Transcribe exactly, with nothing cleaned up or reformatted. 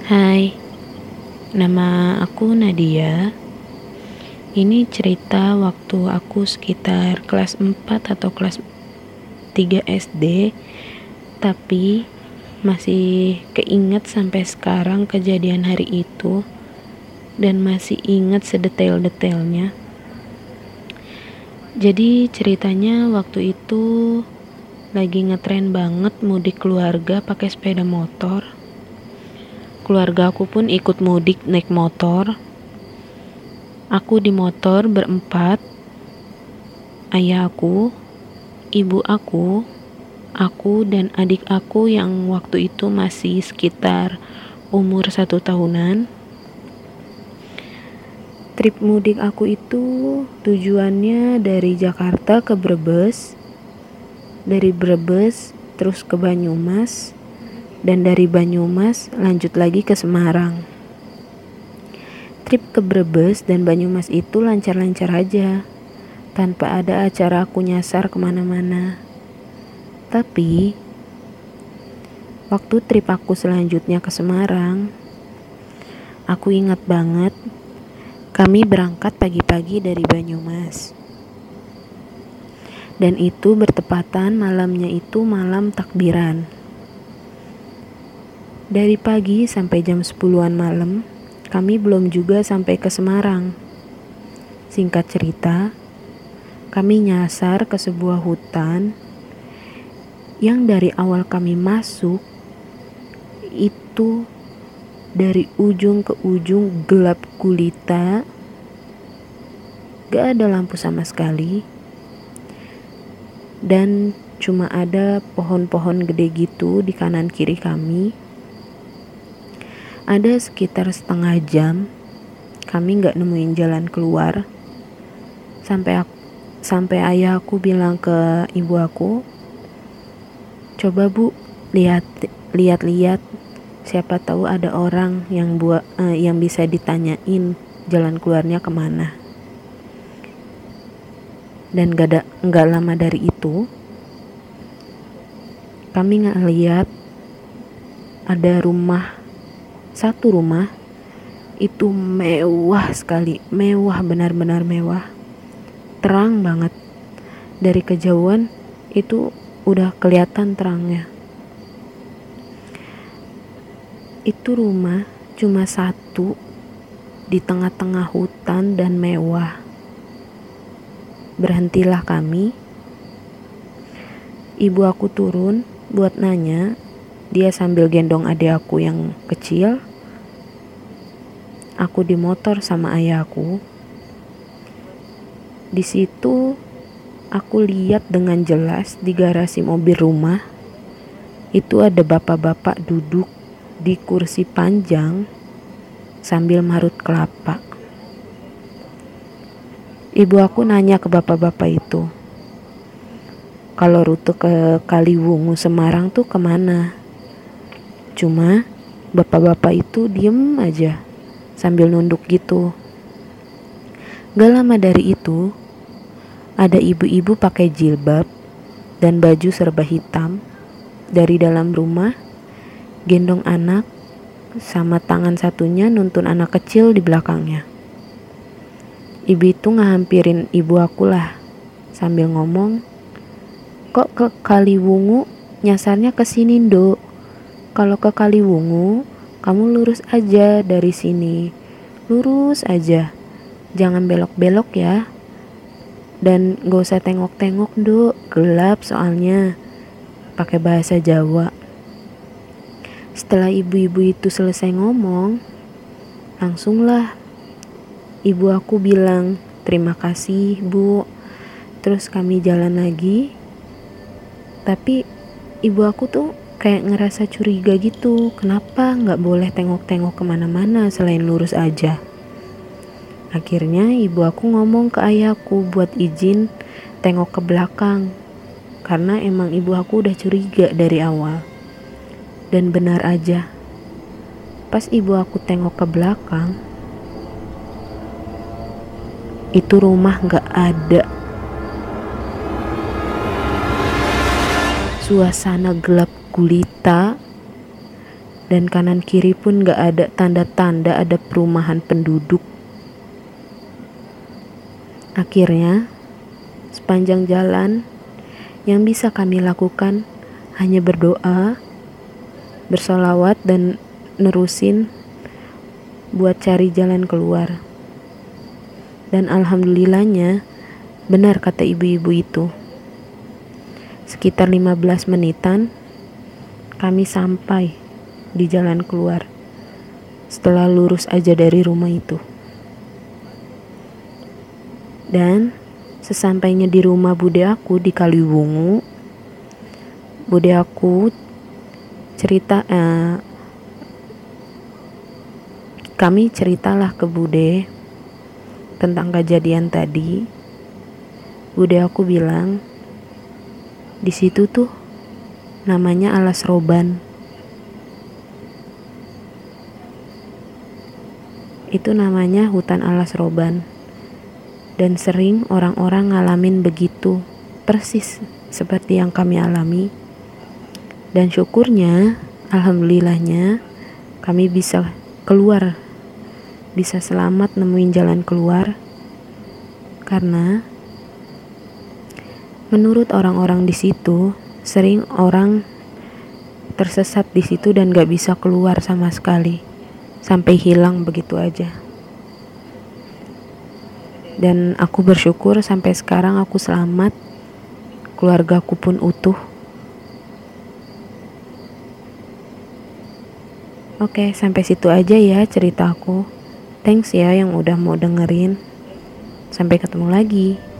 Hai, nama aku Nadia. Ini cerita waktu aku sekitar kelas empat atau kelas tiga S D, tapi masih keinget sampai sekarang kejadian hari itu dan masih ingat sedetail-detailnya. Jadi ceritanya waktu itu lagi ngetren banget mudik keluarga pakai sepeda motor. Keluarga aku pun ikut mudik naik motor. Aku di motor berempat, ayah aku, ibu aku, aku dan adik aku yang waktu itu masih sekitar umur satu tahunan. Trip mudik aku itu tujuannya dari Jakarta ke Brebes, dari Brebes terus ke Banyumas, dan dari Banyumas lanjut lagi ke Semarang. Trip ke Brebes dan Banyumas itu lancar-lancar aja, tanpa ada acara aku nyasar kemana-mana. Tapi waktu trip aku selanjutnya ke Semarang, aku ingat banget kami berangkat pagi-pagi dari Banyumas. Dan itu bertepatan malamnya itu malam takbiran. Dari pagi sampai jam sepuluhan malam, kami belum juga sampai ke Semarang. Singkat cerita, kami nyasar ke sebuah hutan yang dari awal kami masuk itu dari ujung ke ujung gelap gulita, gak ada lampu sama sekali, dan cuma ada pohon-pohon gede gitu di kanan kiri kami. Ada sekitar setengah jam kami gak nemuin jalan keluar, sampai aku, sampai ayah aku bilang ke ibu aku, coba bu, lihat lihat-lihat, siapa tahu ada orang yang buat eh, yang bisa ditanyain jalan keluarnya kemana. Dan gak ada, gak lama dari itu kami ngeliat ada rumah, satu rumah itu mewah sekali, mewah, benar-benar mewah, terang banget. Dari kejauhan itu udah kelihatan terangnya. Itu rumah cuma satu di tengah-tengah hutan dan mewah. Berhentilah kami. Ibu aku turun buat nanya, dia sambil gendong adik aku yang kecil. Aku di motor sama ayahku. Di situ aku lihat dengan jelas di garasi mobil rumah itu ada bapak-bapak duduk di kursi panjang sambil marut kelapa. Ibu aku nanya ke bapak-bapak itu, kalau rute ke Kaliwungu Semarang tuh kemana? Cuma bapak-bapak itu diem aja sambil nunduk gitu. Gak lama dari itu ada ibu-ibu pakai jilbab dan baju serba hitam dari dalam rumah, gendong anak, sama tangan satunya nuntun anak kecil di belakangnya. Ibu itu ngehampirin ibu aku lah sambil ngomong, kok ke Kaliwungu nyasarnya ke sini nduk? Kalau ke Kaliwungu kamu lurus aja dari sini, lurus aja, jangan belok-belok ya, dan gak usah tengok-tengok nduk, gelap soalnya, pakai bahasa Jawa. Setelah ibu-ibu itu selesai ngomong, langsunglah ibu aku bilang, terima kasih bu. Terus kami jalan lagi. Tapi ibu aku tuh kayak ngerasa curiga gitu, kenapa gak boleh tengok-tengok kemana-mana selain lurus aja. Akhirnya ibu aku ngomong ke ayahku buat izin tengok ke belakang, karena emang ibu aku udah curiga dari awal. Dan benar aja, pas ibu aku tengok ke belakang, itu rumah gak ada. Suasana gelap gulita dan kanan kiri pun gak ada tanda-tanda ada perumahan penduduk. Akhirnya, sepanjang jalan yang bisa kami lakukan hanya berdoa, bersolawat, dan nerusin buat cari jalan keluar. Dan alhamdulillahnya benar kata ibu-ibu itu. Sekitar lima belas menitan kami sampai di jalan keluar setelah lurus aja dari rumah itu. Dan sesampainya di rumah bude aku di Kaliwungu, bude aku cerita eh, kami ceritalah ke bude tentang kejadian tadi. Bude aku bilang di situ tuh namanya Alas Roban. Itu namanya hutan Alas Roban. Dan sering orang-orang ngalamin begitu, persis seperti yang kami alami. Dan syukurnya, alhamdulillahnya, kami bisa keluar, bisa selamat nemuin jalan keluar. Karena menurut orang-orang di situ, sering orang tersesat di situ dan gak bisa keluar sama sekali, sampai hilang begitu aja. Dan aku bersyukur sampai sekarang aku selamat, keluargaku pun utuh. Oke, sampai situ aja ya ceritaku. Thanks ya yang udah mau dengerin. Sampai ketemu lagi.